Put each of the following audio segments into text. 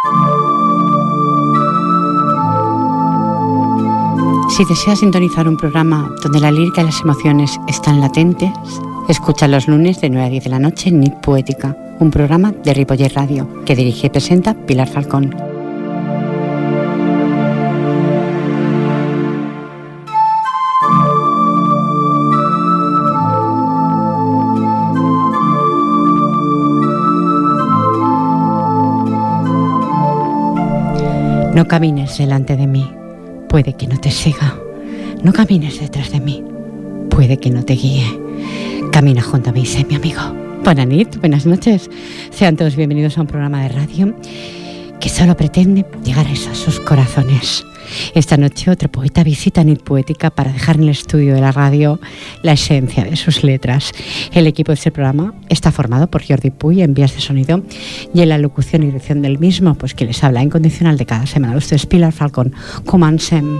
Si deseas sintonizar un programa donde la lírica y las emociones están latentes, escucha los lunes de 9 a 10 de la noche en Nit Poética, un programa de Ripollet Radio que dirige y presenta Pilar Falcón. No camines delante de mí, puede que no te siga. No camines detrás de mí, puede que no te guíe. Camina junto a mí, sé mi amigo. Buenas noches, buenas noches. Sean todos bienvenidos a un programa de radio que solo pretende llegar a sus corazones. Esta noche otro poeta visita Nit Poética para dejar en el estudio de la radio la esencia de sus letras. El equipo de este programa está formado por Jordi Puy en vías de sonido y en la locución y dirección del mismo, pues que les habla incondicional de cada semana. Ustedes Pilar Falcón. Comencem.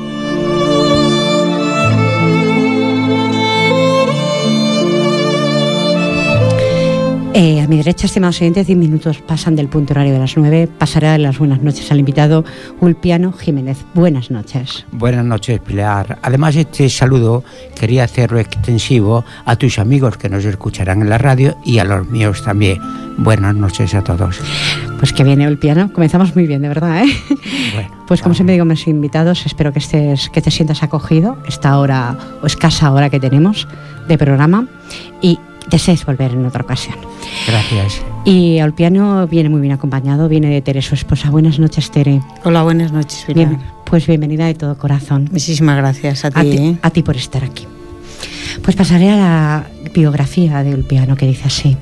A mi derecha, estimados oyentes, 10 minutos pasan del punto horario de las 9. Pasaré a dar las buenas noches al invitado Ulpiano Jiménez. Buenas noches. Buenas noches, Pilar. Además, este saludo quería hacerlo extensivo a tus amigos que nos escucharán en la radio y a los míos también. Buenas noches a todos. Pues que viene Ulpiano. Comenzamos muy bien, de verdad, ¿eh? Bueno, pues como siempre digo a mis invitados, espero que te sientas acogido esta hora o escasa hora que tenemos de programa y desees volver en otra ocasión. Gracias. Y Ulpiano viene muy bien acompañado, viene de Tere, su esposa. Buenas noches, Tere. Hola, buenas noches, Pilar. Bien, pues bienvenida de todo corazón. Muchísimas gracias a ti. A ti por estar aquí. Pues pasaré a la biografía de Ulpiano, que dice así.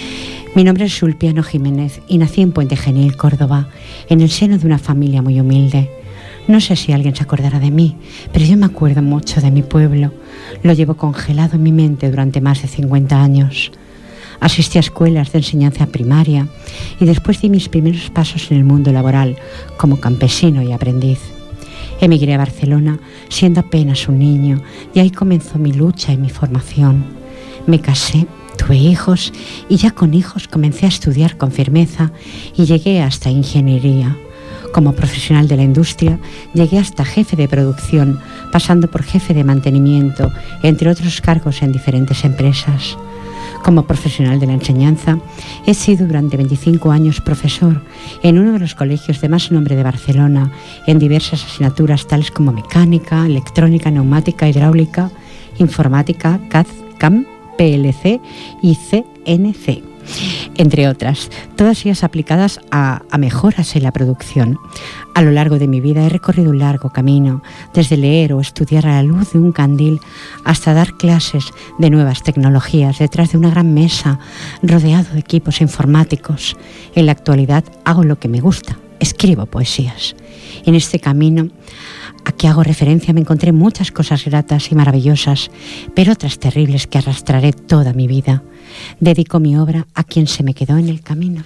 Mi nombre es Ulpiano Jiménez y nací en Puente Genil, Córdoba, en el seno de una familia muy humilde. No sé si alguien se acordará de mí, pero yo me acuerdo mucho de mi pueblo. Lo llevo congelado en mi mente durante más de 50 años. Asistí a escuelas de enseñanza primaria y después di mis primeros pasos en el mundo laboral como campesino y aprendiz. Emigré a Barcelona siendo apenas un niño y ahí comenzó mi lucha y mi formación. Me casé, tuve hijos y ya con hijos comencé a estudiar con firmeza y llegué hasta ingeniería. Como profesional de la industria, llegué hasta jefe de producción, pasando por jefe de mantenimiento, entre otros cargos en diferentes empresas. Como profesional de la enseñanza, he sido durante 25 años profesor en uno de los colegios de más nombre de Barcelona, en diversas asignaturas tales como mecánica, electrónica, neumática, hidráulica, informática, CAD, CAM, PLC y CNC. Entre otras, todas ellas aplicadas a mejoras en la producción. A lo largo de mi vida he recorrido un largo camino, desde leer o estudiar a la luz de un candil hasta dar clases de nuevas tecnologías detrás de una gran mesa, rodeado de equipos informáticos. En la actualidad hago lo que me gusta, escribo poesías. En este camino a que hago referencia me encontré muchas cosas gratas y maravillosas, pero otras terribles que arrastraré toda mi vida. Dedico mi obra a quien se me quedó en el camino.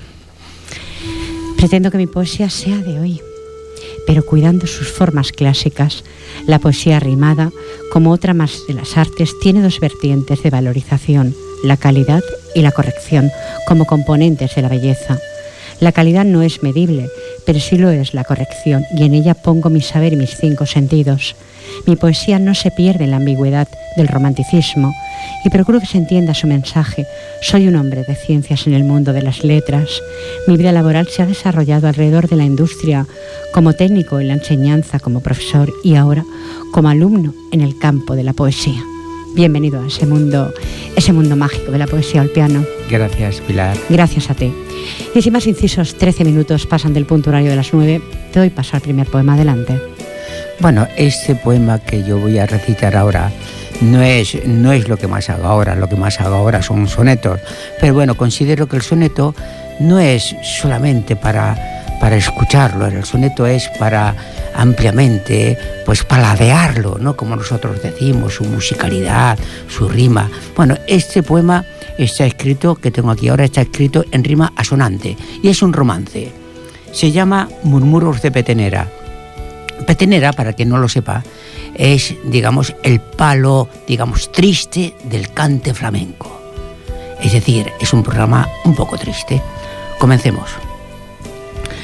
Pretendo que mi poesía sea de hoy, pero cuidando sus formas clásicas. La poesía rimada, como otra más de las artes, tiene dos vertientes de valorización, la calidad y la corrección, como componentes de la belleza. La calidad no es medible, pero sí lo es la corrección, y en ella pongo mi saber y mis 5 sentidos. Mi poesía no se pierde en la ambigüedad del romanticismo y procuro que se entienda su mensaje. Soy un hombre de ciencias en el mundo de las letras. Mi vida laboral se ha desarrollado alrededor de la industria, como técnico en la enseñanza, como profesor y ahora como alumno en el campo de la poesía. Bienvenido a ese mundo mágico de la poesía, Ulpiano. Gracias, Pilar. Gracias a ti. Y sin más incisos, 13 minutos pasan del punto horario de las 9. Te doy paso al primer poema. Adelante. Bueno, este poema que yo voy a recitar ahora no es lo que más hago ahora. Lo que más hago ahora son sonetos. Pero bueno, considero que el soneto no es solamente para escucharlo. El soneto es para ampliamente, pues paladearlo, ¿no? Como nosotros decimos, su musicalidad, su rima. Bueno, este poema está escrito, que tengo aquí ahora, está escrito en rima asonante y es un romance. Se llama Murmuros de Petenera. Petenera, para quien no lo sepa, es, digamos, el palo, digamos, triste del cante flamenco. Es decir, es un programa un poco triste. Comencemos.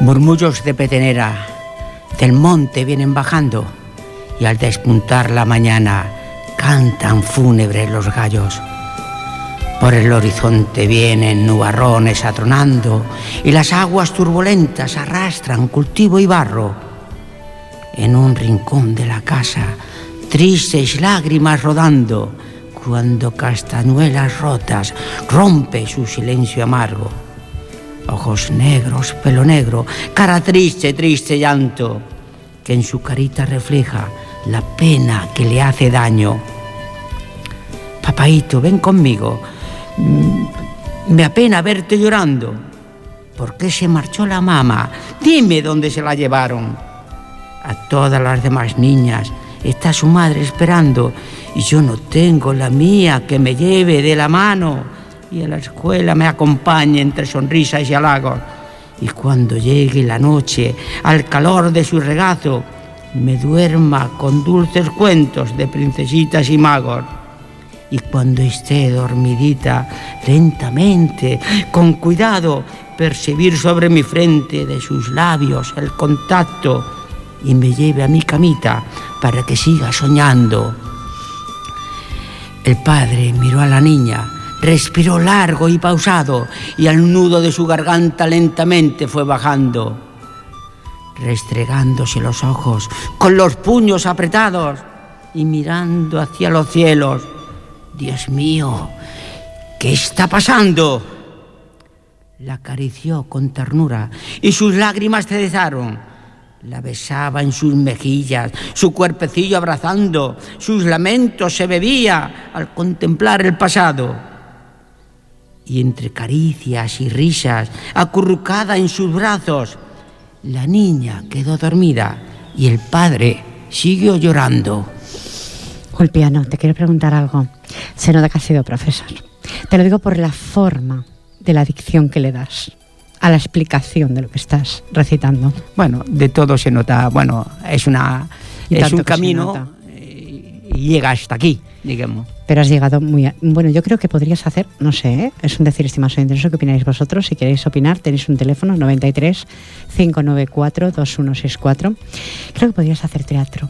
Murmullos de petenera del monte vienen bajando y al despuntar la mañana cantan fúnebres los gallos. Por el horizonte vienen nubarrones atronando y las aguas turbulentas arrastran cultivo y barro. En un rincón de la casa, tristes lágrimas rodando, cuando castañuelas rotas rompe su silencio amargo. Ojos negros, pelo negro, cara triste, triste llanto, que en su carita refleja la pena que le hace daño. Papaíto, ven conmigo. Me apena verte llorando. ¿Por qué se marchó la mamá? Dime dónde se la llevaron. A todas las demás niñas está su madre esperando y yo no tengo la mía que me lleve de la mano y a la escuela me acompañe entre sonrisas y halagos. Y cuando llegue la noche al calor de su regazo, me duerma con dulces cuentos de princesitas y magos. Y cuando esté dormidita, lentamente, con cuidado, percibir sobre mi frente de sus labios el contacto y me lleve a mi camita para que siga soñando. El padre miró a la niña, respiró largo y pausado y al nudo de su garganta lentamente fue bajando, restregándose los ojos con los puños apretados y mirando hacia los cielos. Dios mío, ¿qué está pasando? La acarició con ternura y sus lágrimas cesaron. La besaba en sus mejillas, su cuerpecillo abrazando, sus lamentos se bebía al contemplar el pasado. Y entre caricias y risas, acurrucada en sus brazos, la niña quedó dormida y el padre siguió llorando. Ulpiano, te quiero preguntar algo. Se nota que has sido profesor. Te lo digo por la forma de la dicción que le das a la explicación de lo que estás recitando. Bueno, de todo se nota. Bueno, es un camino y llega hasta aquí, digamos. Pero has llegado muy... Bueno, yo creo que podrías hacer, no sé, es un decir, estimados oyentes, ¿qué opináis vosotros? Si queréis opinar, tenéis un teléfono 93 594 2164. Creo que podrías hacer teatro.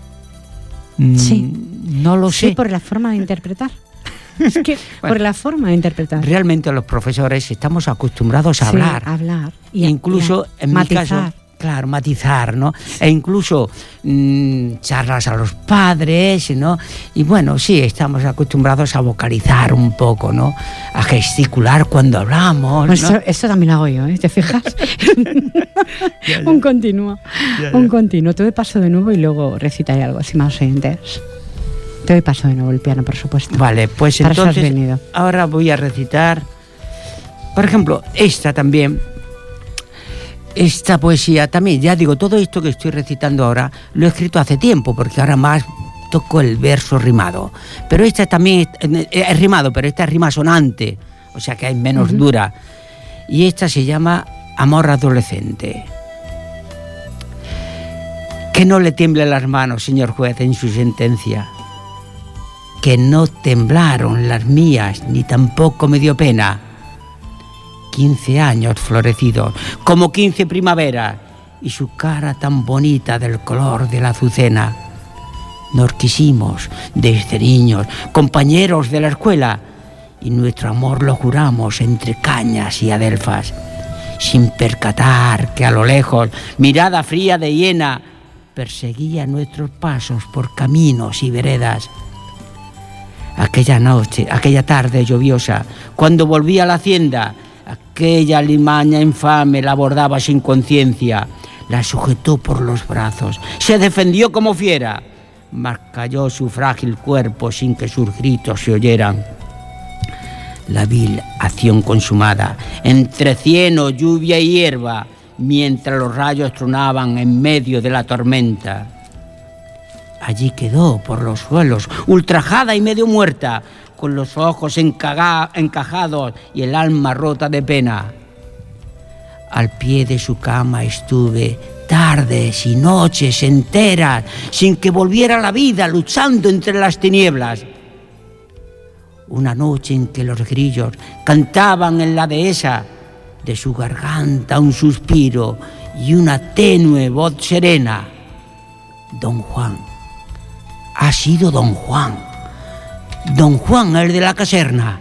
Sí. No lo sé. Sí, por la forma de interpretar. Es que bueno, por la forma de interpretar. Realmente los profesores estamos acostumbrados a hablar. A hablar. Y incluso, en matizar. Mi caso, claro, matizar, ¿no? E incluso charlas a los padres, ¿no? Y bueno, sí, estamos acostumbrados a vocalizar un poco, ¿no? A gesticular cuando hablamos, pues ¿no? Eso también lo hago yo, ¿eh? ¿Te fijas? Ya. Un continuo. Un continuo. Te doy paso de nuevo y luego recitaré algo, así más oyentes. Te doy paso de nuevo el piano, por supuesto. Vale, pues para entonces ahora voy a recitar, por ejemplo, esta también. Esta poesía también, ya digo, todo esto que estoy recitando ahora lo he escrito hace tiempo, porque ahora más toco el verso rimado. Pero esta también es rimado, pero esta es rima sonante, o sea que es menos dura. Y esta se llama Amor adolescente. Que no le tiemblen las manos, señor juez, en su sentencia. Que no temblaron las mías, ni tampoco me dio pena. 15 años florecidos, como 15 primaveras, y su cara tan bonita del color de la azucena. Nos quisimos desde niños, compañeros de la escuela, y nuestro amor lo juramos entre cañas y adelfas, sin percatar que a lo lejos, mirada fría de hiena, perseguía nuestros pasos por caminos y veredas. Aquella noche, aquella tarde lluviosa, cuando volví a la hacienda, aquella limaña infame la abordaba sin conciencia, la sujetó por los brazos, se defendió como fiera, mas cayó su frágil cuerpo sin que sus gritos se oyeran. La vil acción consumada, entre cieno, lluvia y hierba, mientras los rayos tronaban en medio de la tormenta. Allí quedó por los suelos, ultrajada y medio muerta, con los ojos encajados y el alma rota de pena. Al pie de su cama estuve tardes y noches enteras, sin que volviera la vida, luchando entre las tinieblas. Una noche en que los grillos cantaban en la dehesa, de su garganta un suspiro y una tenue voz serena. Don Juan. Ha sido Don Juan. Don Juan, el de la caserna.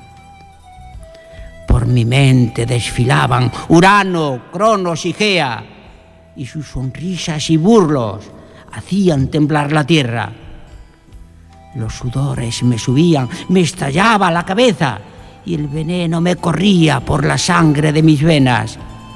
Por mi mente desfilaban Urano, Cronos y Gea, y sus sonrisas y burlos hacían temblar la tierra. Los sudores me subían, me estallaba la cabeza, y el veneno me corría por la sangre de mis venas.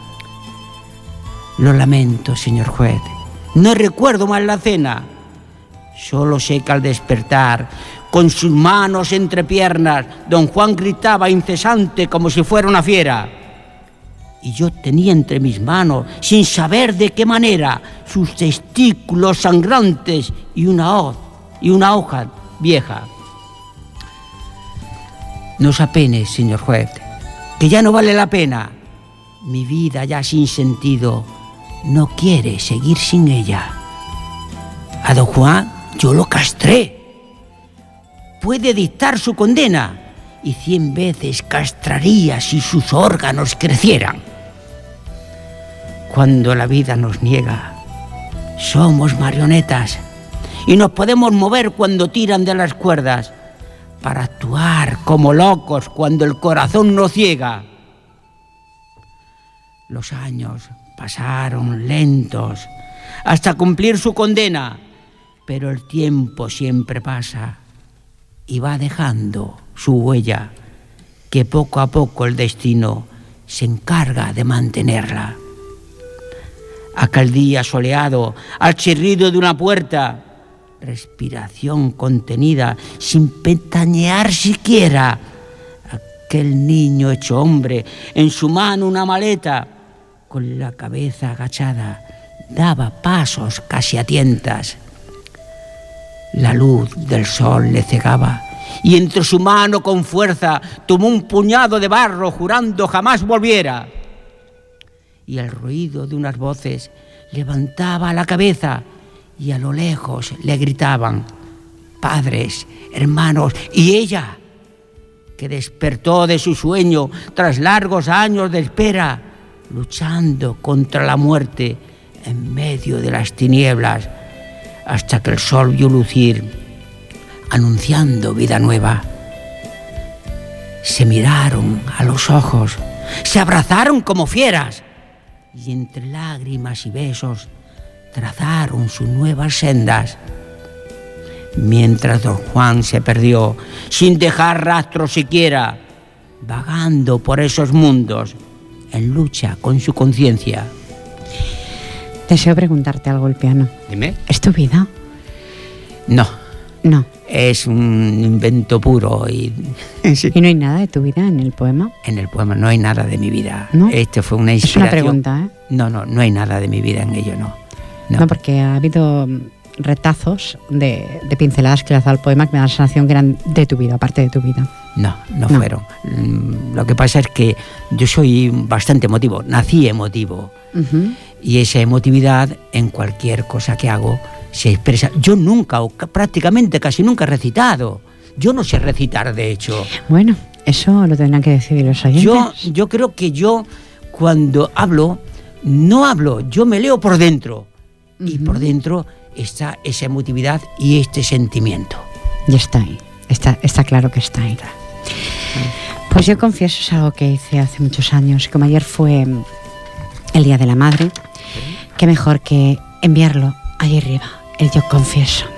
Lo lamento, señor juez. No recuerdo mal la cena. Solo sé que al despertar, con sus manos entre piernas, don Juan gritaba incesante como si fuera una fiera. Y yo tenía entre mis manos, sin saber de qué manera, sus testículos sangrantes y una hoz y una hoja vieja. No os apenes, señor juez, que ya no vale la pena. Mi vida ya sin sentido no quiere seguir sin ella. A don Juan yo lo castré. Puede dictar su condena y 100 veces castraría si sus órganos crecieran. Cuando la vida nos niega, somos marionetas y nos podemos mover cuando tiran de las cuerdas para actuar como locos cuando el corazón nos ciega. Los años pasaron lentos hasta cumplir su condena, pero el tiempo siempre pasa y va dejando su huella, que poco a poco el destino se encarga de mantenerla. Aquel día soleado, al chirrido de una puerta, respiración contenida, sin pestañear siquiera, aquel niño hecho hombre, en su mano una maleta, con la cabeza agachada, daba pasos casi a tientas. La luz del sol le cegaba y entre su mano con fuerza tomó un puñado de barro jurando jamás volviera. Y el ruido de unas voces levantaba la cabeza y a lo lejos le gritaban padres, hermanos y ella, que despertó de su sueño tras largos años de espera, luchando contra la muerte en medio de las tinieblas, hasta que el sol vio lucir, anunciando vida nueva. Se miraron a los ojos, se abrazaron como fieras, y entre lágrimas y besos trazaron sus nuevas sendas. Mientras don Juan se perdió, sin dejar rastro siquiera, vagando por esos mundos, en lucha con su conciencia. Deseo preguntarte algo, el piano. Dime. ¿Es tu vida? No. No. Es un invento puro y... sí. ¿Y no hay nada de tu vida en el poema? En el poema no hay nada de mi vida. ¿No? Este fue una inspiración. Es una pregunta, ¿eh? No hay nada de mi vida en ello, no. No, porque ha habido retazos de pinceladas que le has dado al poema que me da la sensación que eran de tu vida, aparte de tu vida. No fueron. Lo que pasa es que yo soy bastante emotivo, nací emotivo. Uh-huh. Y esa emotividad en cualquier cosa que hago se expresa. Yo nunca, o prácticamente casi nunca he recitado. Yo no sé recitar, de hecho. Bueno, eso lo tendrán que decidir los oyentes. Yo creo que yo cuando hablo, no hablo, yo me leo por dentro. Uh-huh. Y por dentro está esa emotividad y este sentimiento. Y está ahí, está claro que está ahí. Pues yo confieso, es algo que hice hace muchos años, como ayer fue el Día de la Madre, qué mejor que enviarlo allí arriba, el yo confieso.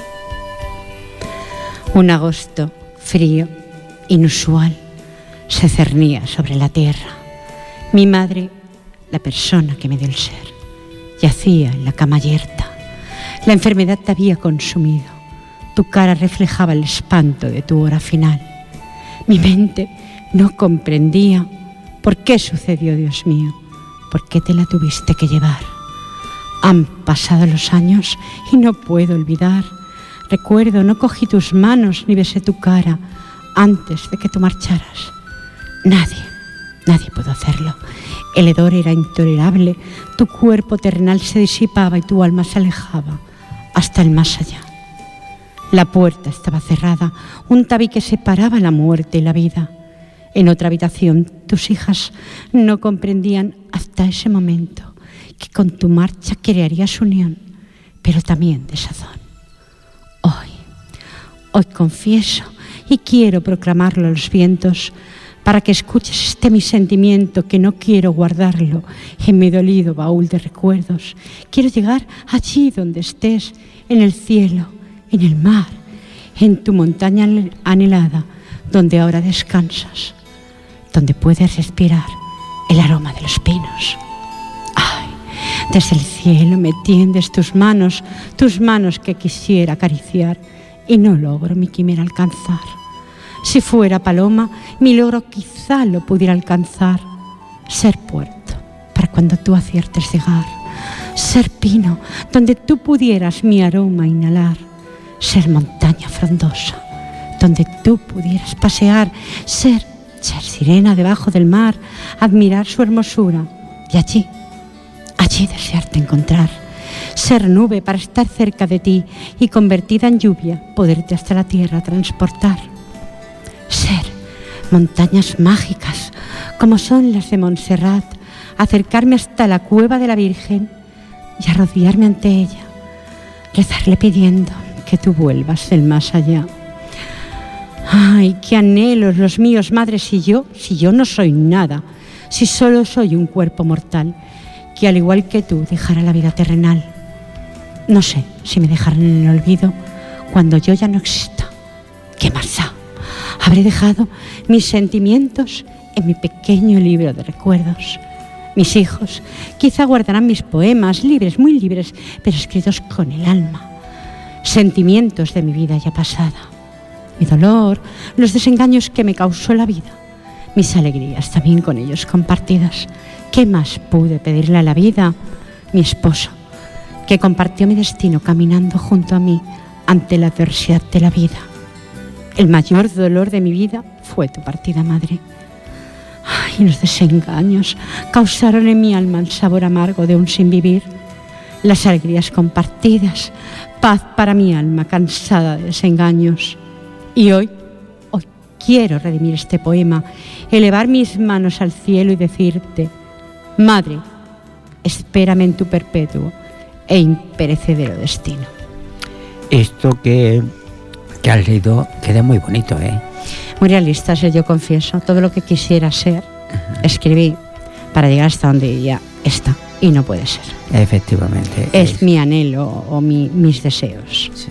Un agosto frío, inusual, se cernía sobre la tierra. Mi madre, la persona que me dio el ser, yacía en la cama yerta. La enfermedad te había consumido. Tu cara reflejaba el espanto de tu hora final. Mi mente no comprendía por qué sucedió, Dios mío. ¿Por qué te la tuviste que llevar? Han pasado los años y no puedo olvidar. Recuerdo, no cogí tus manos ni besé tu cara antes de que tú marcharas. Nadie pudo hacerlo. El hedor era intolerable. Tu cuerpo terrenal se disipaba y tu alma se alejaba hasta el más allá. La puerta estaba cerrada, un tabique separaba la muerte y la vida. En otra habitación, tus hijas no comprendían hasta ese momento que con tu marcha crearías unión, pero también desazón. Hoy confieso y quiero proclamarlo a los vientos, para que escuches este mi sentimiento, que no quiero guardarlo en mi dolido baúl de recuerdos. Quiero llegar allí donde estés, en el cielo, en el mar, en tu montaña anhelada, donde ahora descansas, donde puedes respirar el aroma de los pinos. Ay, desde el cielo me tiendes tus manos que quisiera acariciar y no logro mi quimera alcanzar. Si fuera paloma, mi logro quizá lo pudiera alcanzar. Ser puerto para cuando tú aciertes llegar. Ser pino donde tú pudieras mi aroma inhalar. Ser montaña frondosa donde tú pudieras pasear. Ser sirena debajo del mar, admirar su hermosura y allí desearte encontrar. Ser nube para estar cerca de ti y convertida en lluvia, poderte hasta la tierra transportar. Ser montañas mágicas como son las de Montserrat, acercarme hasta la cueva de la Virgen y arrodillarme ante ella, rezarle pidiendo que tú vuelvas del más allá. Ay, qué anhelos los míos, madre, si yo no soy nada, si solo soy un cuerpo mortal, que al igual que tú dejara la vida terrenal. No sé si me dejarán en el olvido cuando yo ya no exista. ¿Qué más da? Habré dejado mis sentimientos en mi pequeño libro de recuerdos. Mis hijos quizá guardarán mis poemas, libres, muy libres, pero escritos con el alma. Sentimientos de mi vida ya pasada. Mi dolor, los desengaños que me causó la vida. Mis alegrías también con ellos compartidas. ¿Qué más pude pedirle a la vida? Mi esposo, que compartió mi destino caminando junto a mí ante la adversidad de la vida. El mayor dolor de mi vida fue tu partida, madre. Ay, los desengaños causaron en mi alma el sabor amargo de un sin vivir. Las alegrías compartidas, paz para mi alma cansada de desengaños. Y hoy quiero redimir este poema, elevar mis manos al cielo y decirte: Madre, espérame en tu perpetuo e imperecedero destino. Esto que has leído queda muy bonito, ¿eh? Muy realista, yo confieso. Todo lo que quisiera ser, escribí para llegar hasta donde ya está. Y no puede ser. Efectivamente. Es mi anhelo o mis deseos. Sí.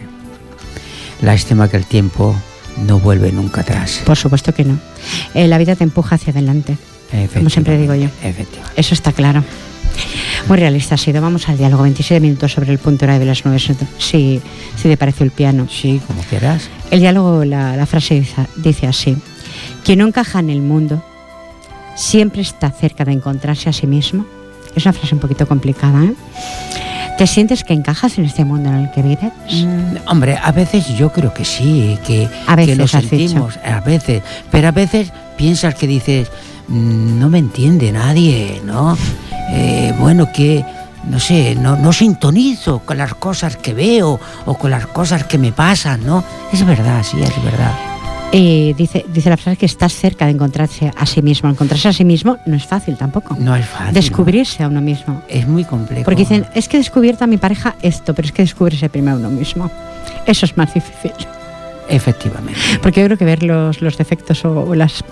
Lástima que el tiempo no vuelve nunca atrás. Por supuesto que no. La vida te empuja hacia adelante. Como siempre digo yo. Efectivamente. Eso está claro. Muy realista ha sido. Vamos al diálogo. 27 minutos sobre el punto horario de las 9. Si te parece el piano. Sí, como quieras. El diálogo, la frase dice así: quien no encaja en el mundo siempre está cerca de encontrarse a sí mismo. Es una frase un poquito complicada, ¿eh? ¿Te sientes que encajas en este mundo en el que vives? Hombre, a veces yo creo que sí, que lo sentimos, a veces, pero a veces piensas que dices, no me entiende nadie, ¿no? Bueno, que no sé, no sintonizo con las cosas que veo o con las cosas que me pasan, ¿no? Es verdad, sí, es verdad. Dice la frase que estás cerca de encontrarse a sí mismo. Encontrarse a sí mismo no es fácil tampoco. No es fácil. Descubrirse a uno mismo. Es muy complejo. Porque dicen, es que he descubierto a mi pareja esto, pero es que descubrirse primero a uno mismo. Eso es más difícil. Efectivamente. Porque yo creo que ver los defectos o las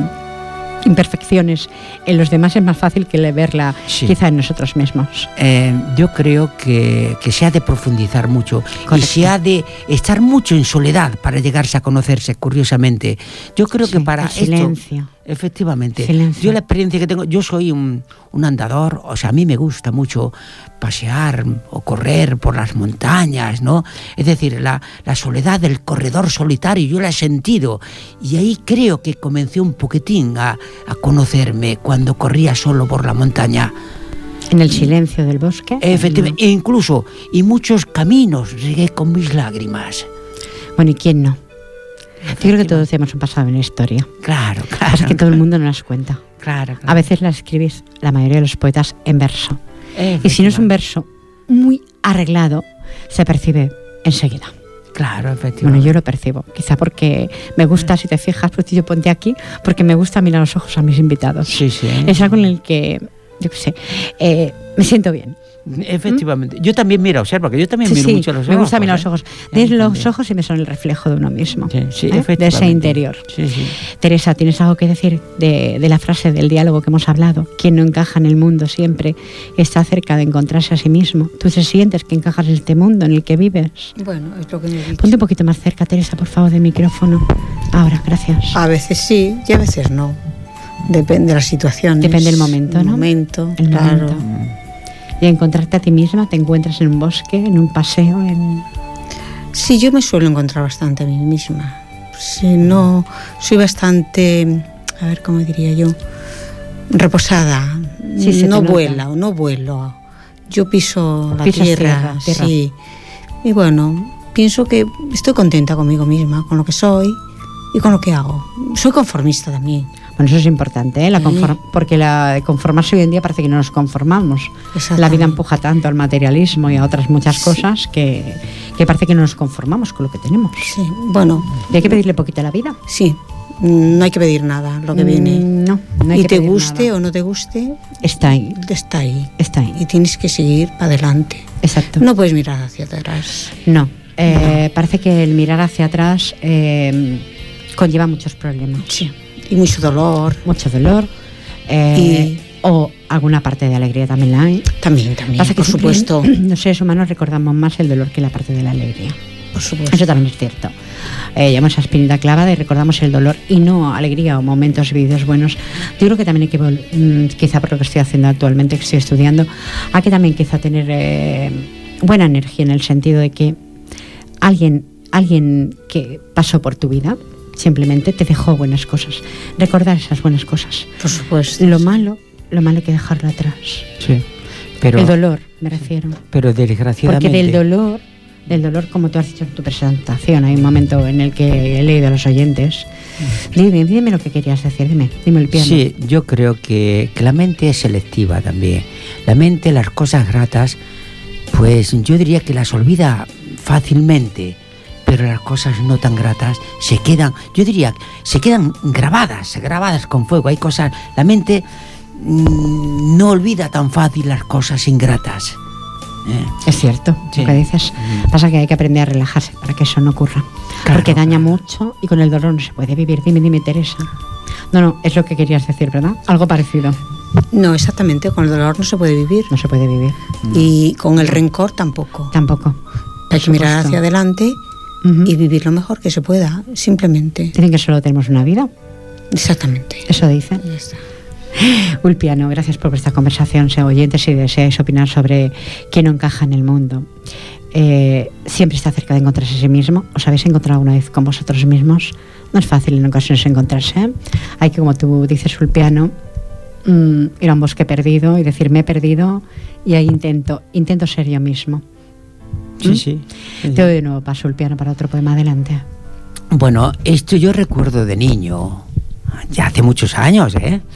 imperfecciones en los demás es más fácil que verla quizá en nosotros mismos. Yo creo que se ha de profundizar mucho. Correcto. Y se ha de estar mucho en soledad para llegarse a conocerse, curiosamente. Yo creo que para esto... silencio. Efectivamente. Silencio. Yo la experiencia que tengo, yo soy un andador, o sea, a mí me gusta mucho pasear o correr por las montañas, ¿no? Es decir, la soledad del corredor solitario, yo la he sentido. Y ahí creo que comencé un poquitín a conocerme cuando corría solo por la montaña. En el silencio del bosque. Efectivamente, incluso, y muchos caminos regué con mis lágrimas. Bueno, ¿y quién no? Yo creo que todos tenemos un pasado en la historia. Claro. Es que todo el mundo no las cuenta. Claro. A veces las escribís, la mayoría de los poetas, en verso. Y si no es un verso muy arreglado, se percibe enseguida. Claro, efectivamente. Bueno, yo lo percibo. Quizá porque me gusta, si te fijas, pues yo ponte aquí, porque me gusta mirar a los ojos a mis invitados. Sí. Es algo en el que yo qué sé, me siento bien. Efectivamente. Yo también, mira, observa que yo también miro mucho los ojos. Me gusta mirar los ojos. Ves los ojos y me son el reflejo de uno mismo. Sí, de ese interior. Sí. Teresa, ¿tienes algo que decir de la frase del diálogo que hemos hablado? Quien no encaja en el mundo siempre está cerca de encontrarse a sí mismo. ¿Tú te sientes que encajas en este mundo en el que vives? Bueno, es lo que me he dicho. Ponte un poquito más cerca, Teresa, por favor, del micrófono. Ahora, gracias. A veces sí y a veces no. Depende de las situaciones. Depende del momento, ¿no? El claro. Momento. Y encontrarte a ti misma, te encuentras en un bosque, en un paseo, Sí, yo me suelo encontrar bastante a mí misma. Sí, no, soy bastante, a ver, ¿cómo diría yo? Reposada. Sí, no vuelo. Yo piso la tierra. Sí. Y bueno, pienso que estoy contenta conmigo misma, con lo que soy y con lo que hago. Soy conformista también. Bueno, eso es importante, ¿eh? Porque la conformarse hoy en día parece que no nos conformamos. La vida empuja tanto al materialismo y a otras muchas cosas que parece que no nos conformamos con lo que tenemos. Sí, bueno. ¿Y hay que pedirle poquito a la vida? Sí, no hay que pedir nada, lo que viene. No hay que te guste nada. O no te guste, está ahí. Y tienes que seguir para adelante. Exacto. No puedes mirar hacia atrás. No. Parece que el mirar hacia atrás conlleva muchos problemas. Sí. Y mucho dolor. O alguna parte de alegría también la hay. También, pasa que por supuesto. Los seres humanos recordamos más el dolor que la parte de la alegría. Por supuesto. Eso también es cierto. Llevamos a espinita clavada y recordamos el dolor y no alegría o momentos vividos buenos. Yo creo que también hay que, quizá por lo que estoy haciendo actualmente, que estoy estudiando, hay que también quizá tener buena energía en el sentido de que alguien que pasó por tu vida simplemente te dejó buenas cosas. Recordar esas buenas cosas. Por supuesto. Lo malo hay que dejarlo atrás. Sí. Pero, el dolor, me refiero. Pero desgraciadamente. Porque del dolor, como tú has dicho en tu presentación, hay un momento en el que he leído a los oyentes. Dime lo que querías decir, dime el piano. Sí, yo creo que la mente es selectiva también. La mente, las cosas gratas, pues yo diría que las olvida fácilmente. Pero las cosas no tan gratas se quedan grabadas con fuego. Hay cosas, la mente no olvida tan fácil las cosas ingratas. Es cierto, sí. Lo que dices. Pasa que hay que aprender a relajarse para que eso no ocurra. Claro, porque daña mucho y con el dolor no se puede vivir. Dime, Teresa. No, es lo que querías decir, ¿verdad? Algo parecido. No, exactamente, con el dolor no se puede vivir. No se puede vivir. Y con el rencor tampoco. Hay que mirar hacia adelante. Y vivir lo mejor que se pueda, simplemente. Dicen que solo tenemos una vida. Exactamente. Eso dicen. Ya está. Ulpiano, gracias por esta conversación. Oyentes, si deseáis opinar sobre quién no encaja en el mundo, siempre está cerca de encontrarse a sí mismo. ¿Os habéis encontrado alguna vez con vosotros mismos? No es fácil en ocasiones encontrarse. Hay que, como tú dices, Ulpiano, ir a un bosque perdido y decir, me he perdido, y ahí intento ser yo mismo. Sí. Te doy de nuevo paso el piano para otro poema. Adelante. Bueno, esto yo recuerdo de niño, ya hace muchos años,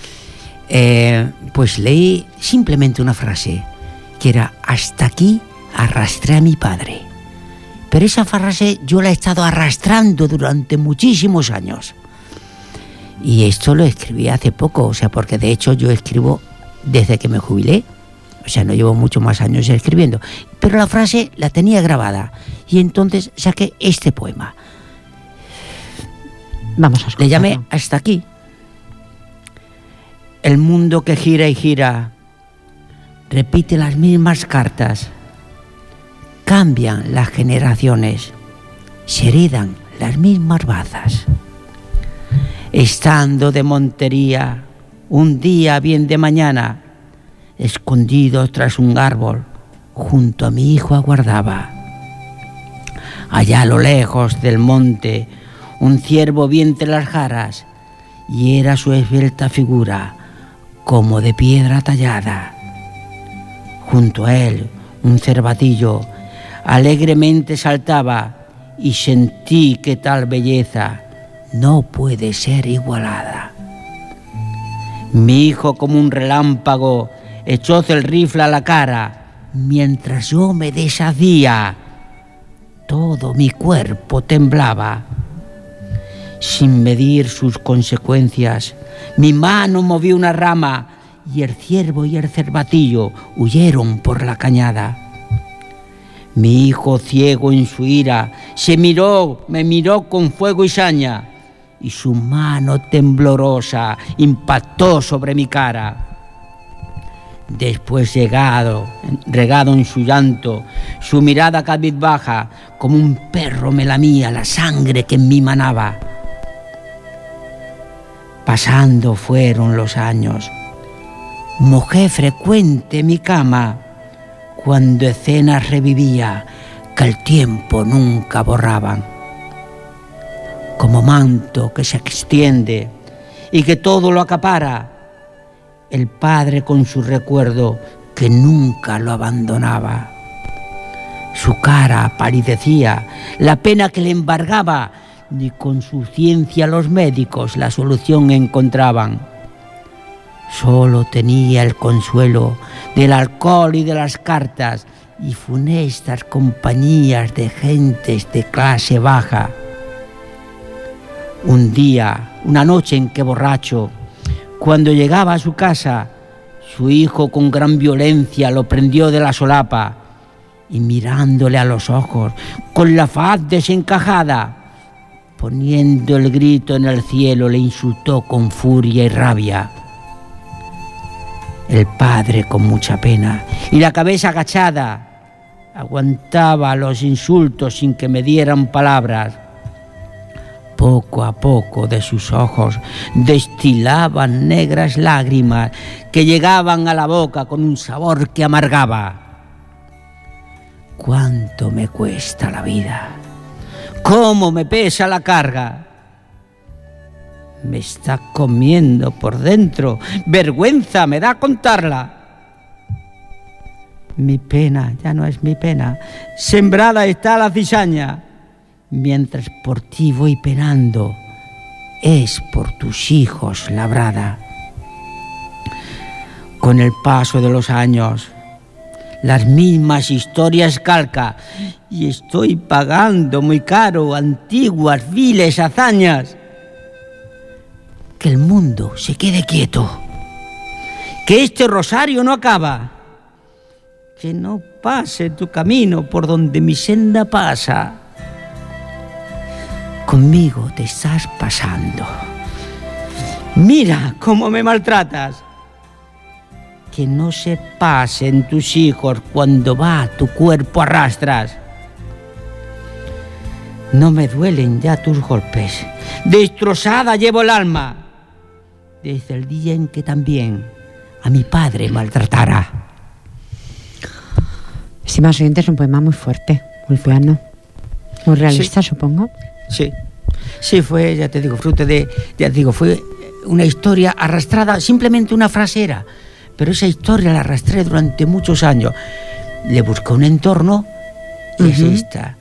pues leí simplemente una frase que era: hasta aquí arrastré a mi padre. Pero esa frase yo la he estado arrastrando durante muchísimos años. Y esto lo escribí hace poco, porque de hecho yo escribo desde que me jubilé. No llevo muchos más años escribiendo. Pero la frase la tenía grabada. Y entonces saqué este poema. Vamos a escucharlo. Le llamé Hasta aquí. El mundo que gira y gira repite las mismas cartas. Cambian las generaciones. Se heredan las mismas bazas. Estando de montería, un día bien de mañana, escondido tras un árbol, junto a mi hijo aguardaba. Allá a lo lejos del monte, un ciervo vi entre las jaras, y era su esbelta figura, como de piedra tallada. Junto a él, un cervatillo alegremente saltaba, y sentí que tal belleza no puede ser igualada. Mi hijo, como un relámpago, echóse el rifle a la cara, mientras yo me deshacía. Todo mi cuerpo temblaba. Sin medir sus consecuencias, mi mano movió una rama y el ciervo y el cervatillo huyeron por la cañada. Mi hijo ciego en su ira me miró con fuego y saña, y su mano temblorosa impactó sobre mi cara. Después regado en su llanto, su mirada cabizbaja, como un perro me lamía la sangre que en mí manaba. Pasando fueron los años, mojé frecuente mi cama, cuando escenas revivía que el tiempo nunca borraban. Como manto que se extiende y que todo lo acapara, el padre con su recuerdo que nunca lo abandonaba. Su cara palidecía, la pena que le embargaba, ni con su ciencia los médicos la solución encontraban. Solo tenía el consuelo del alcohol y de las cartas y funestas compañías de gentes de clase baja. Un día, una noche en que borracho, cuando llegaba a su casa, su hijo con gran violencia lo prendió de la solapa y mirándole a los ojos, con la faz desencajada, poniendo el grito en el cielo, le insultó con furia y rabia. El padre, con mucha pena y la cabeza agachada, aguantaba los insultos sin que me dieran palabras. Poco a poco de sus ojos destilaban negras lágrimas que llegaban a la boca con un sabor que amargaba. ¿Cuánto me cuesta la vida? ¿Cómo me pesa la carga? Me está comiendo por dentro. Vergüenza me da contarla. Mi pena ya no es mi pena. Sembrada está la cizaña. Mientras por ti voy penando, es por tus hijos labrada. Con el paso de los años, las mismas historias calca, y estoy pagando muy caro antiguas viles hazañas. Que el mundo se quede quieto, que este rosario no acaba, que no pase tu camino por donde mi senda pasa. Conmigo te estás pasando. Mira cómo me maltratas. Que no se pasen tus hijos cuando va tu cuerpo arrastras. No me duelen ya tus golpes. Destrozada llevo el alma, desde el día en que también a mi padre maltratara. Estimados oyentes, es un poema muy fuerte, muy piano, muy realista, sí. Supongo. Sí, fue, ya te digo, fue una historia arrastrada, simplemente una frase era, pero esa historia la arrastré durante muchos años. Le busqué un entorno y es esta.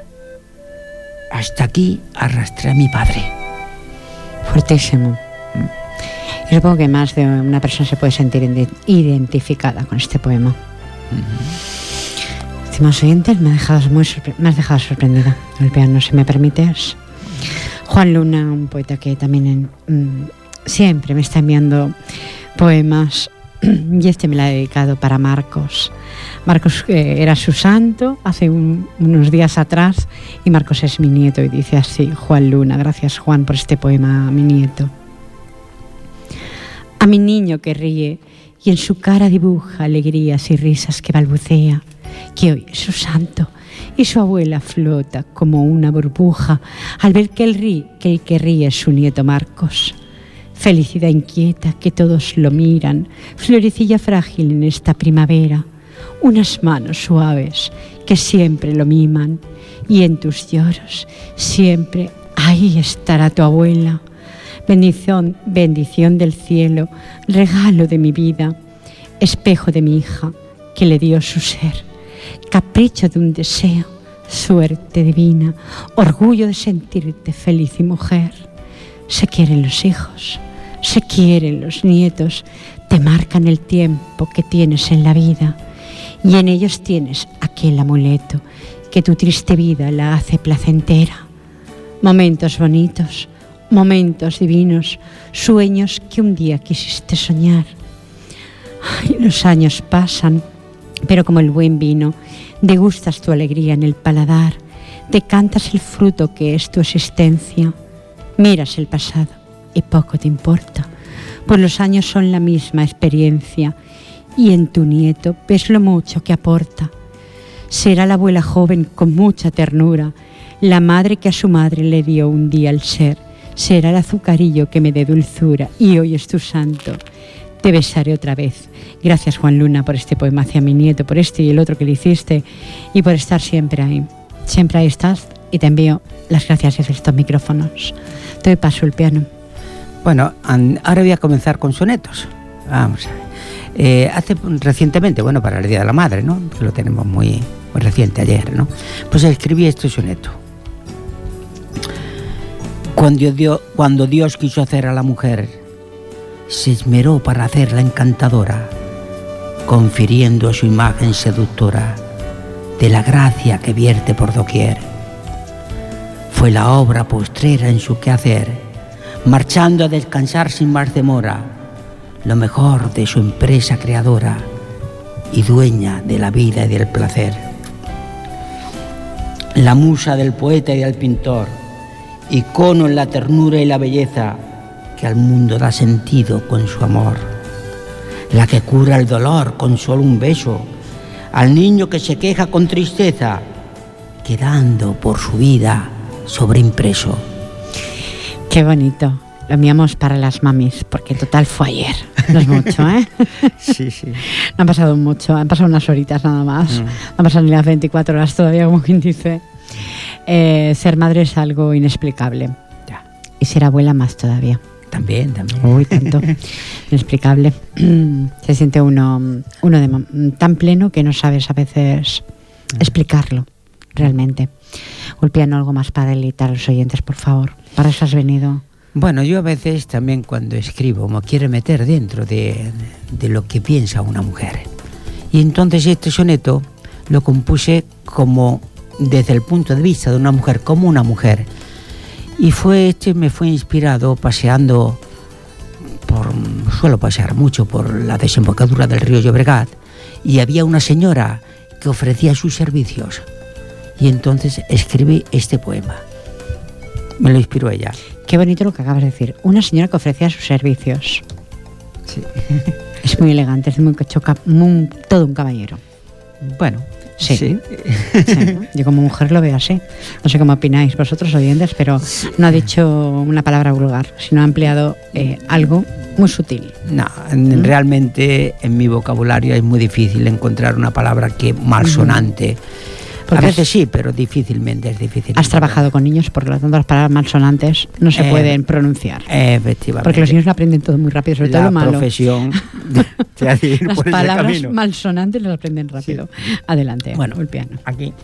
Hasta aquí arrastré a mi padre. Fuertísimo. Y supongo que más de una persona se puede sentir identificada con este poema. Estimados oyentes, me has dejado sorprendida. El piano, si me permites. Juan Luna, un poeta que también siempre me está enviando poemas, y este me lo ha dedicado para Marcos. Marcos era su santo hace unos días atrás, y Marcos es mi nieto, y dice así: Juan Luna, gracias Juan por este poema a mi nieto. A mi niño que ríe y en su cara dibuja alegrías y risas que balbucea, que hoy es su santo y su abuela flota como una burbuja al ver que el que ríe es su nieto Marcos. Felicidad inquieta que todos lo miran, florecilla frágil en esta primavera, unas manos suaves que siempre lo miman, y en tus lloros siempre ahí estará tu abuela. Bendición del cielo, regalo de mi vida, espejo de mi hija que le dio su ser, capricho de un deseo, suerte divina, orgullo de sentirte feliz y mujer. Se quieren los hijos, se quieren los nietos, te marcan el tiempo que tienes en la vida, y en ellos tienes aquel amuleto que tu triste vida la hace placentera. Momentos bonitos, momentos divinos, sueños que un día quisiste soñar. Ay, los años pasan, pero como el buen vino, degustas tu alegría en el paladar, decantas el fruto que es tu existencia, miras el pasado y poco te importa, pues los años son la misma experiencia y en tu nieto ves lo mucho que aporta. Será la abuela joven con mucha ternura, la madre que a su madre le dio un día el ser, será el azucarillo que me dé dulzura y hoy es tu santo. Te besaré otra vez. Gracias, Juan Luna, por este poema hacia mi nieto, por este y el otro que le hiciste y por estar siempre ahí. Siempre ahí estás y te envío las gracias desde estos micrófonos. Te doy paso el piano. Bueno, ahora voy a comenzar con sonetos. Vamos a ver. Hace recientemente, bueno, para el Día de la Madre, ¿no? Porque lo tenemos muy reciente, ayer, ¿no? Pues escribí este soneto. Cuando Dios quiso hacer a la mujer, se esmeró para hacerla encantadora, confiriendo a su imagen seductora de la gracia que vierte por doquier. Fue la obra postrera en su quehacer, marchando a descansar sin más demora, lo mejor de su empresa creadora y dueña de la vida y del placer. La musa del poeta y del pintor, icono en la ternura y la belleza, que al mundo da sentido con su amor. La que cura el dolor con solo un beso, al niño que se queja con tristeza, quedando por su vida sobreimpreso. Qué bonito. Lo enviamos para las mamis, porque en total fue ayer. No es mucho, ¿eh? Sí, sí. No han pasado mucho, han pasado unas horitas nada más. No han pasado ni las 24 horas todavía, como quien dice. Ser madre es algo inexplicable. Ya. Y ser abuela más todavía. También. Uy, tanto. Inexplicable. Se siente uno tan pleno que no sabes a veces explicarlo realmente. Ulpiano, algo más para deleitar a los oyentes, por favor. Para eso has venido. Bueno, yo a veces también cuando escribo me quiero meter dentro de lo que piensa una mujer. Y entonces este soneto lo compuse como desde el punto de vista de una mujer, como una mujer. Y me fue inspirado paseando suelo pasear mucho por la desembocadura del río Llobregat, y había una señora que ofrecía sus servicios. Y entonces escribí este poema. Me lo inspiró ella. Qué bonito lo que acabas de decir. Una señora que ofrecía sus servicios. Sí. Es muy elegante, es muy todo un caballero. Bueno, sí. Sí. Sí. Yo como mujer lo veo así. No sé cómo opináis vosotros, oyentes, pero no ha dicho una palabra vulgar, sino ha empleado algo muy sutil. No, realmente en mi vocabulario es muy difícil encontrar una palabra que malsonante. Porque a veces sí, pero difícilmente es difícil. Has trabajado con niños, por lo tanto las palabras malsonantes no se pueden pronunciar. Efectivamente. Porque los niños lo aprenden todo muy rápido, sobre todo lo malo. La profesión te hace ir las por palabras ese camino. malsonantes las aprenden rápido. Sí. Adelante, bueno, el piano. Aquí.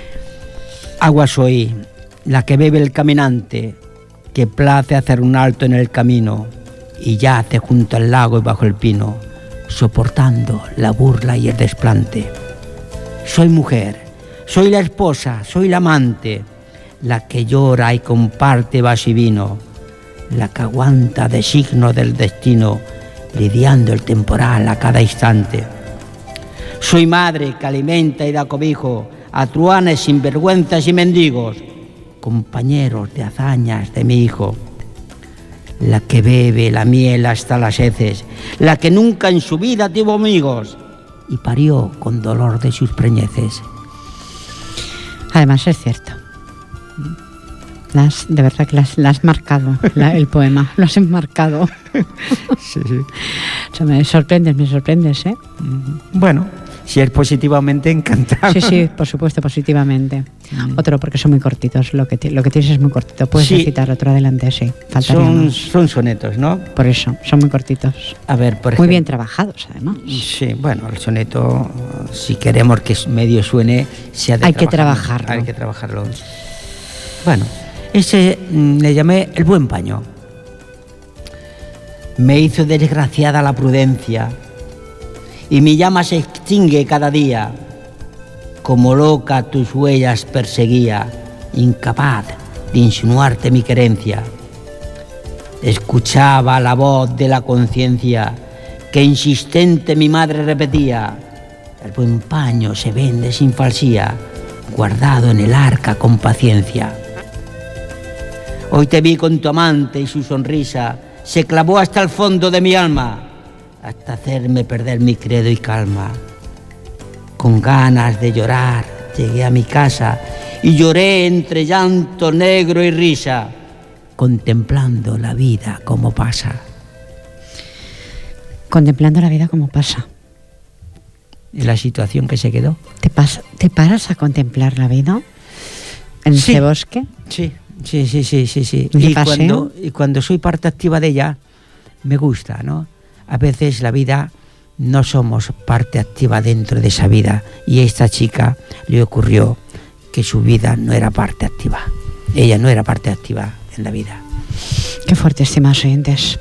Agua soy, la que bebe el caminante, que place hacer un alto en el camino, y yace junto al lago y bajo el pino, soportando la burla y el desplante. Soy mujer, soy la esposa, soy la amante, la que llora y comparte vaso y vino, la que aguanta de signo del destino, lidiando el temporal a cada instante. Soy madre que alimenta y da cobijo a truanes, sinvergüenzas y mendigos, compañeros de hazañas de mi hijo. La que bebe la miel hasta las heces, la que nunca en su vida tuvo amigos y parió con dolor de sus preñeces. Además es cierto. De verdad que la has marcado, el poema. Lo has enmarcado. Sí, sí. O sea, me sorprendes, ¿eh? Bueno, si es positivamente, encantado. Sí, por supuesto, positivamente. Otro, porque son muy cortitos. Lo que tienes es muy cortito. Puedes citar otro adelante, sí. Son sonetos, ¿no? Por eso, son muy cortitos. A ver, por ejemplo. Muy bien trabajados, además. Sí, bueno, el soneto, si queremos que medio suene, hay que trabajarlo. Hay que trabajarlo. Bueno, ese le llamé el buen paño. Me hizo desgraciada la prudencia, y mi llama se extingue cada día. Como loca tus huellas perseguía, incapaz de insinuarte mi querencia. Escuchaba la voz de la conciencia que insistente mi madre repetía. El buen paño se vende sin falsía, guardado en el arca con paciencia. Hoy te vi con tu amante y su sonrisa se clavó hasta el fondo de mi alma, hasta hacerme perder mi credo y calma. Con ganas de llorar llegué a mi casa y lloré entre llanto negro y risa, contemplando la vida como pasa. Contemplando la vida como pasa. ¿Y la situación que se quedó? ¿Te paras a contemplar la vida en ese bosque? Sí. Y cuando soy parte activa de ella, me gusta, ¿no? A veces la vida no somos parte activa dentro de esa vida, y a esta chica le ocurrió que su vida no era parte activa. Ella no era parte activa en la vida. Qué fuerte, estimados oyentes.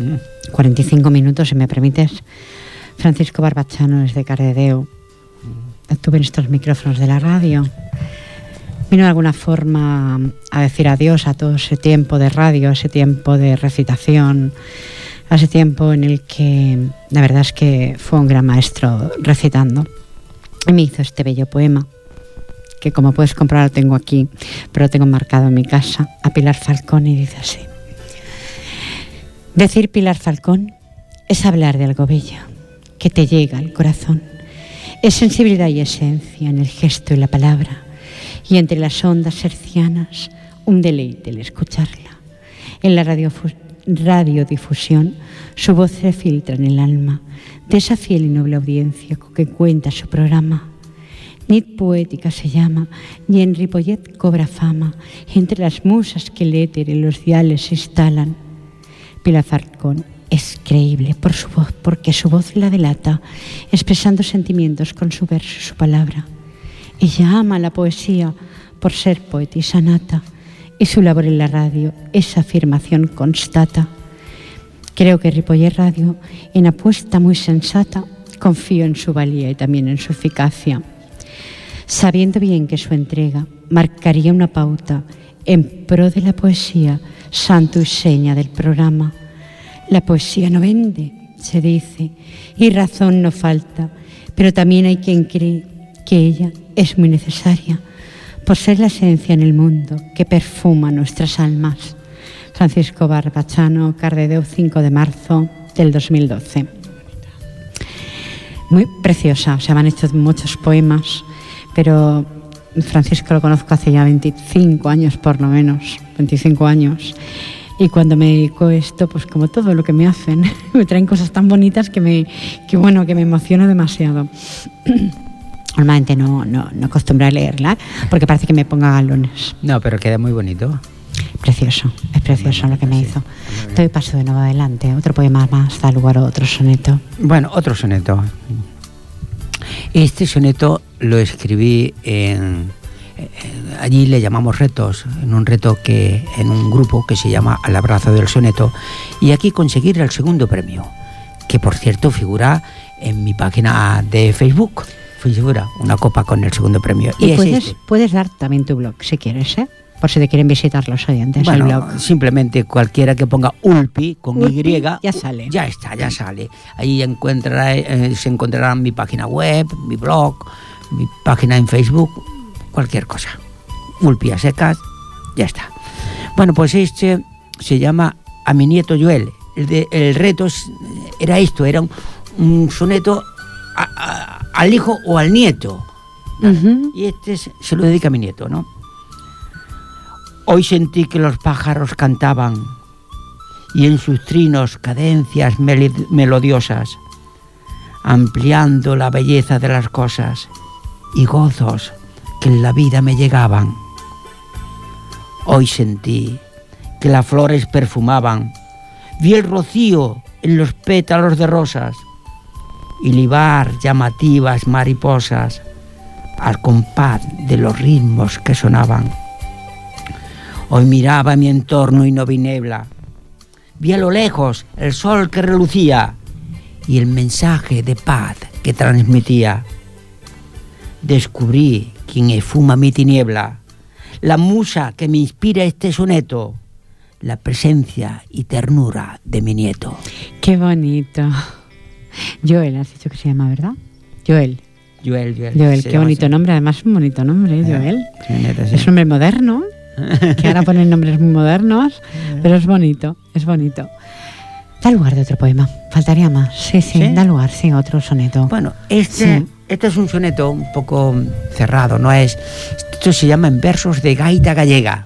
45 minutos, si me permites. Francisco Barbachano, desde Cardedeu. Estuve en estos micrófonos de la radio. Vino de alguna forma a decir adiós a todo ese tiempo de radio, ese tiempo de recitación, a ese tiempo en el que la verdad es que fue un gran maestro recitando. Y me hizo este bello poema, que como puedes comprobar lo tengo aquí, pero lo tengo marcado en mi casa, a Pilar Falcón, y dice así. Decir Pilar Falcón es hablar de algo bello, que te llega al corazón. Es sensibilidad y esencia en el gesto y la palabra, y entre las ondas hercianas un deleite el escucharla. En la radiodifusión su voz se filtra en el alma de esa fiel y noble audiencia que cuenta su programa. Nit poética se llama, y en Ripollet cobra fama entre las musas que el éter en los diales se instalan. Pilar Falcón es creíble por su voz, porque su voz la delata, expresando sentimientos con su verso y su palabra. Ella ama la poesía por ser poetisa nata, y su labor en la radio esa afirmación constata. Creo que Ripollet Radio, en apuesta muy sensata, confío en su valía y también en su eficacia, sabiendo bien que su entrega marcaría una pauta en pro de la poesía, santo y seña del programa. La poesía no vende, se dice, y razón no falta, pero también hay quien cree que ella es muy necesaria por ser la esencia en el mundo que perfuma nuestras almas. Francisco Barbachano, Cardedeu, 5 de marzo del 2012. Muy preciosa, se me han hecho muchos poemas, pero Francisco lo conozco hace ya 25 años por lo menos, 25 años. Y cuando me dedico a esto, pues como todo lo que me hacen, me traen cosas tan bonitas que me emociono demasiado. Normalmente no acostumbro a leerla porque parece que me ponga galones. No, pero queda muy bonito. Precioso, es precioso lo que me hizo. Doy paso de nuevo adelante. Otro poema más da lugar a otro soneto. Bueno, otro soneto. Este soneto lo escribí allí le llamamos retos, en un grupo que se llama Al abrazo del soneto, y aquí conseguir el segundo premio, que por cierto figura en mi página de Facebook. Figura una copa con el segundo premio. Y puedes dar también tu blog si quieres, por si te quieren visitar los oyentes. Bueno, el blog. Simplemente cualquiera que ponga Ulpi con Ulpi, Y ya sale. Ya está, ya sale. Ahí se encontrarán mi página web, mi blog, mi página en Facebook, cualquier cosa. Ulpi a secas, ya está. Bueno, pues este se llama A mi nieto Joel. El reto era esto, era un soneto al hijo o al nieto. Y este se lo dedica a mi nieto, ¿no? Hoy sentí que los pájaros cantaban y en sus trinos cadencias melodiosas, ampliando la belleza de las cosas y gozos que en la vida me llegaban. Hoy sentí que las flores perfumaban, vi el rocío en los pétalos de rosas y libar llamativas mariposas al compás de los ritmos que sonaban. Hoy miraba mi entorno y no vi niebla, vi a lo lejos el sol que relucía y el mensaje de paz que transmitía. Descubrí quien esfuma mi tiniebla, la musa que me inspira este soneto, la presencia y ternura de mi nieto. Qué bonito. Joel, has dicho que se llama, ¿verdad? Joel, qué bonito nombre, además un bonito nombre, Joel. Sí. Es un nombre moderno, que ahora ponen nombres muy modernos, pero es bonito. Da lugar de otro poema, faltaría más. Sí, da lugar, otro soneto. Bueno, este es un soneto un poco cerrado, esto se llama En versos de gaita gallega.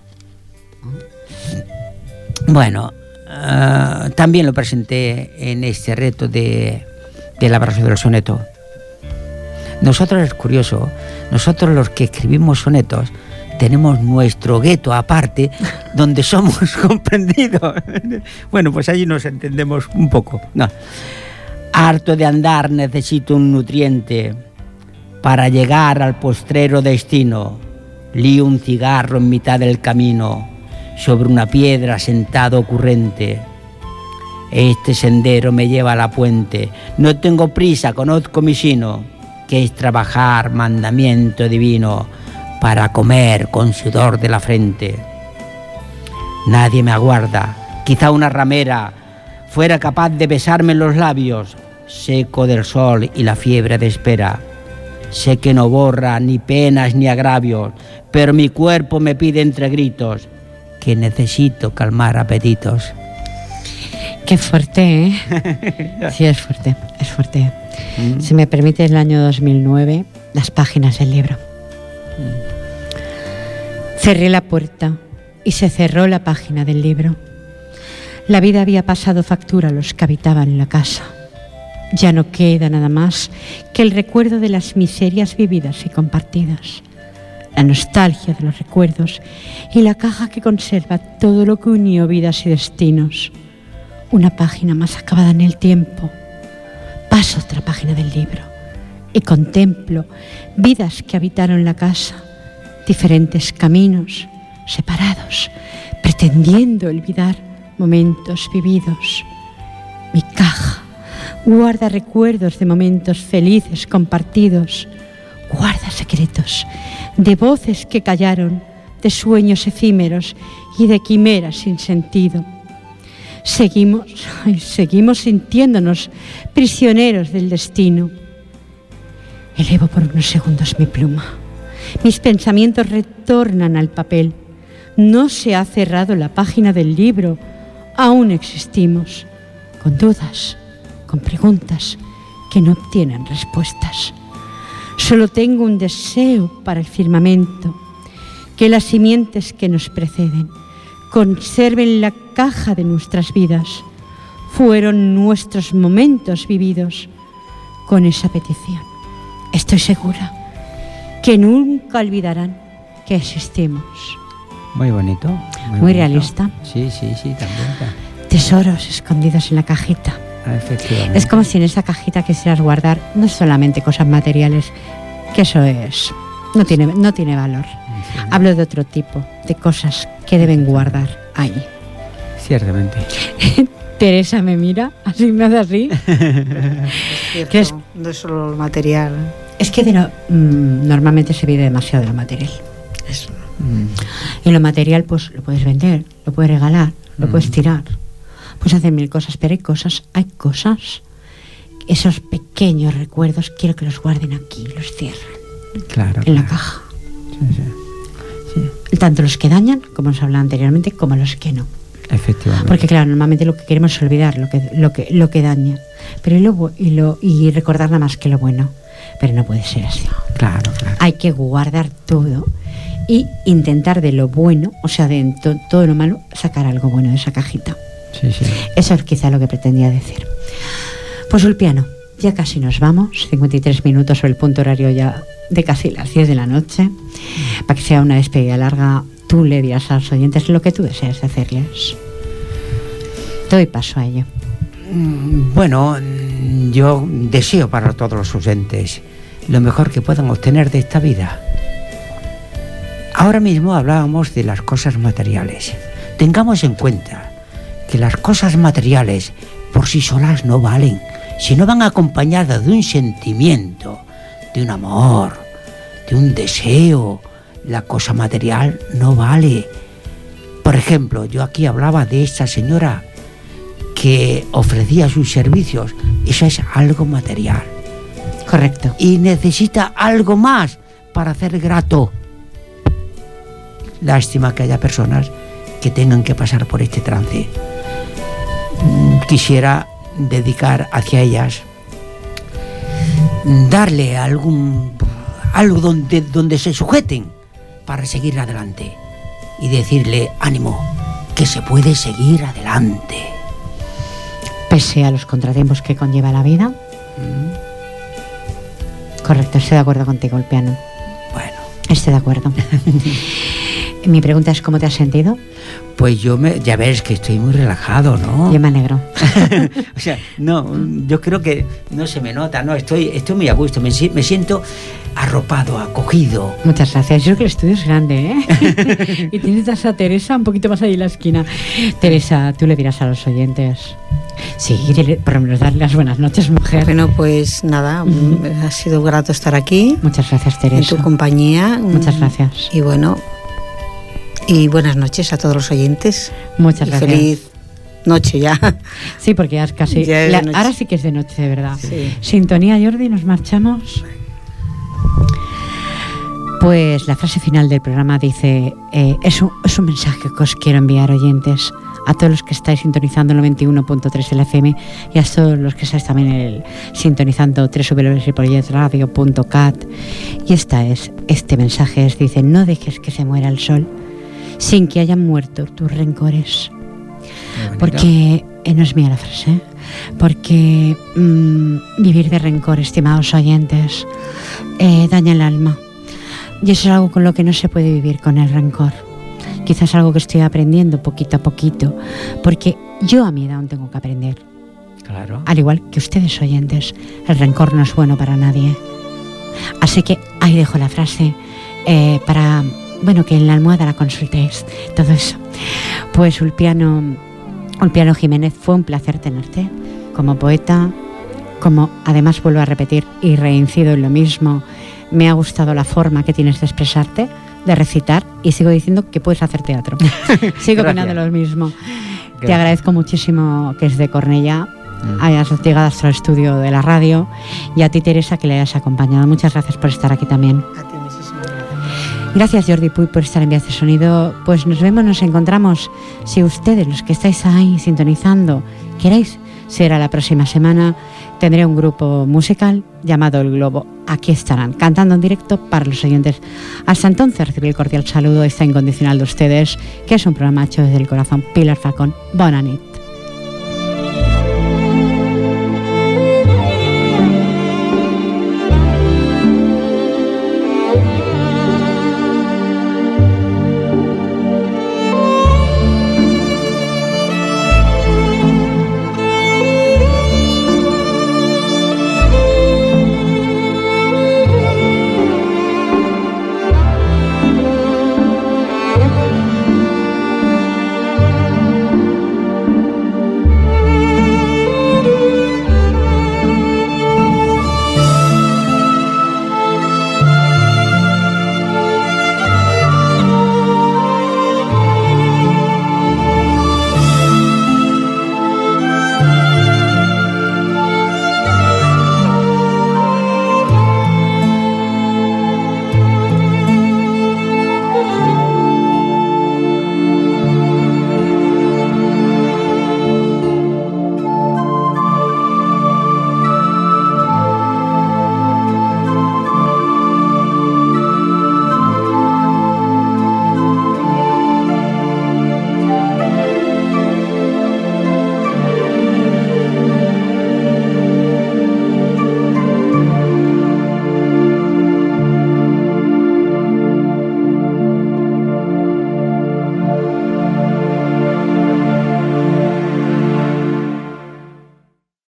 Bueno, también lo presenté en este reto del abrazo del soneto. Nosotros, es curioso, nosotros los que escribimos sonetos tenemos nuestro gueto aparte donde somos comprendidos. Bueno, pues allí nos entendemos un poco. No. Harto de andar necesito un nutriente para llegar al postrero destino. Lío un cigarro en mitad del camino sobre una piedra sentado ocurrente. Este sendero me lleva a la puente. No tengo prisa, conozco mi sino, que es trabajar mandamiento divino para comer con sudor de la frente. Nadie me aguarda, quizá una ramera fuera capaz de besarme los labios, seco del sol y la fiebre de espera. Sé que no borra ni penas ni agravios, pero mi cuerpo me pide entre gritos que necesito calmar apetitos. Qué fuerte, ¿eh? Sí, es fuerte. Si me permite, el año 2009, las páginas del libro. Cerré la puerta y se cerró la página del libro. La vida había pasado factura a los que habitaban la casa. Ya no queda nada más que el recuerdo de las miserias vividas y compartidas, la nostalgia de los recuerdos y la caja que conserva todo lo que unió vidas y destinos. Una página más acabada en el tiempo. Paso otra página del libro y contemplo vidas que habitaron la casa, diferentes caminos, separados, pretendiendo olvidar momentos vividos. Mi caja guarda recuerdos de momentos felices compartidos, guarda secretos de voces que callaron, de sueños efímeros y de quimeras sin sentido. Seguimos sintiéndonos prisioneros del destino. Elevo por unos segundos mi pluma. Mis pensamientos retornan al papel. No se ha cerrado la página del libro. Aún existimos, con dudas, con preguntas que no obtienen respuestas. Solo tengo un deseo para el firmamento, que las simientes que nos preceden conserven la caja de nuestras vidas. Fueron nuestros momentos vividos. Con esa petición, estoy segura que nunca olvidarán que existimos. Muy bonito. Muy realista. Sí, también. Tesoros escondidos en la cajita. Efectivamente. Es como si en esa cajita quisieras guardar no solamente cosas materiales, que eso no tiene valor. Sí. Hablo de otro tipo, de cosas que deben guardar ahí. Ciertamente. Teresa me mira, así me hace así. Es cierto, no es solo el material. Es que normalmente se vive demasiado de lo material. Eso. Y lo material pues lo puedes vender, lo puedes regalar, lo puedes tirar, puedes hacer mil cosas, pero hay cosas, esos pequeños recuerdos quiero que los guarden aquí, los cierren en la caja. Sí. Tanto los que dañan, como nos hablaba anteriormente, como los que no. Efectivamente. Porque claro, normalmente lo que queremos es olvidar lo que daña, pero y recordar nada más que lo bueno, pero no puede ser así. Claro. Hay que guardar todo y intentar de lo bueno, o sea, de todo lo malo, sacar algo bueno de esa cajita. Sí. Eso es quizá lo que pretendía decir. Pues Ulpiano, ya casi nos vamos, 53 minutos sobre el punto horario ya de casi las 10 de la noche. Para que sea una despedida larga, tú le dirás a los oyentes lo que tú deseas hacerles. Te doy paso a ello. Bueno, yo deseo para todos los oyentes lo mejor que puedan obtener de esta vida. Ahora mismo hablábamos de las cosas materiales. Tengamos en cuenta que las cosas materiales por sí solas no valen, si no van acompañadas de un sentimiento, de un amor, de un deseo. La cosa material no vale. Por ejemplo, yo aquí hablaba de esta señora que ofrecía sus servicios Eso es algo material. Correcto. Y necesita algo más para hacer grato. Lástima que haya personas que tengan que pasar por este trance. Quisiera dedicar hacia ellas, darle algo donde se sujeten para seguir adelante y decirle: ánimo, que se puede seguir adelante. Pese a los contratiempos que conlleva la vida. Correcto, estoy de acuerdo contigo, el piano. Bueno. Estoy de acuerdo. Mi pregunta es: ¿cómo te has sentido? Pues ya ves que estoy muy relajado, ¿no? Yo me alegro. O sea, no, yo creo que no se me nota, no, estoy muy a gusto, me siento arropado, acogido. Muchas gracias. Yo creo que el estudio es grande, ¿eh? Y tienes a Teresa un poquito más allí en la esquina. Teresa, tú le dirás a los oyentes. Sí, por lo menos darle las buenas noches, mujer. Bueno, pues nada, ha sido grato estar aquí. Muchas gracias, Teresa. En tu compañía. Muchas gracias. Y bueno, y buenas noches a todos los oyentes. Muchas gracias. Feliz noche ya. Sí, porque ya es casi... Ya ahora sí que es de noche, de verdad. Sí. Sintonía, Jordi, nos marchamos. Pues la frase final del programa dice: es un mensaje que os quiero enviar, oyentes, a todos los que estáis sintonizando el 91.3 de la FM y a todos los que estáis también sintonizando www.ripolletradio.cat. Y este mensaje dice: no dejes que se muera el sol sin que hayan muerto tus rencores. Porque no es mía la frase, porque vivir de rencor, estimados oyentes, daña el alma. Y eso es algo con lo que no se puede vivir, con el rencor. Quizás algo que estoy aprendiendo poquito a poquito, porque yo a mi edad aún tengo que aprender. Claro. Al igual que ustedes, oyentes, el rencor no es bueno para nadie. Así que ahí dejo la frase para, bueno, que en la almohada la consultéis, todo eso. Pues Ulpiano Jiménez, fue un placer tenerte como poeta, como además vuelvo a repetir y reincido en lo mismo. Me ha gustado la forma que tienes de expresarte, de recitar, y sigo diciendo que puedes hacer teatro. Sigo opinando lo mismo. Gracias. Te agradezco muchísimo que desde Cornellá hayas llegado hasta el estudio de la radio, y a ti, Teresa, que le hayas acompañado. Muchas gracias por estar aquí también. A ti muchísimas gracias. Gracias, Jordi Puy, por estar en Vías de Sonido. Pues nos encontramos. Si ustedes, los que estáis ahí sintonizando, queréis, será la próxima semana. Tendré un grupo musical llamado El Globo. Aquí estarán, cantando en directo para los oyentes. Hasta entonces, recibir el cordial saludo está incondicional de ustedes, que es un programa hecho desde el corazón. Pilar Falcón, bona nit.